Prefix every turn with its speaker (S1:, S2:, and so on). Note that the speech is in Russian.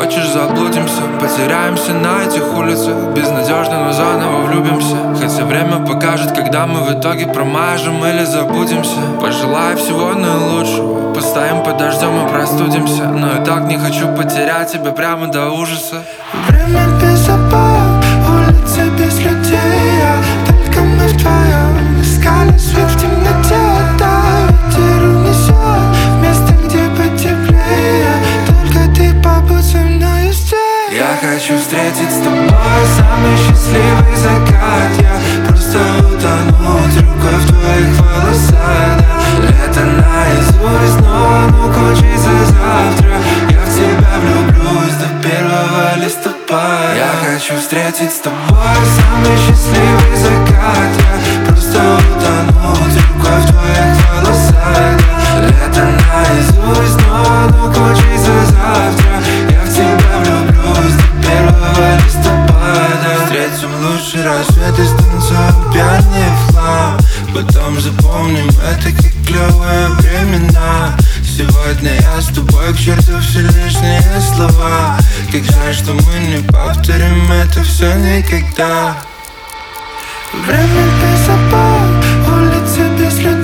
S1: хочешь, заблудимся, потеряемся на этих улицах. Безнадежно, но заново влюбимся. Хотя время покажет, когда мы в итоге промажем или забудемся. Пожелаю всего наилучшего, постоим под дождем и простудимся. Но я так не хочу потерять тебя прямо до ужаса.
S2: Время без обоев, улицы без людей, только мы вдвоем искали свет в темноте. Да, ветер унесет в место, где потеплее. Только ты побудь со мной здесь.
S1: Я хочу встретить с тобой самый счастливый закат. Я просто утонуть рукой в твоих волосах, да. Лето наизусть, но оно кончится завтра. Я в тебя влюблюсь до 1 листопада. Я хочу встретить с тобой самый счастливый закат. Я просто утонуть рукой в твоих волосах, да. Лето наизусть, но оно кончится завтра. Я в тебя влюблюсь до 1 листопада. Встретим лучший рассвет и станцуем пьяные в хлам. Потом запомним это как клевые времена. Сегодня я с тобой, к черту все лишние слова. Как жаль, что мы не повторим это все никогда.
S2: Время без обоев, улицы без людей.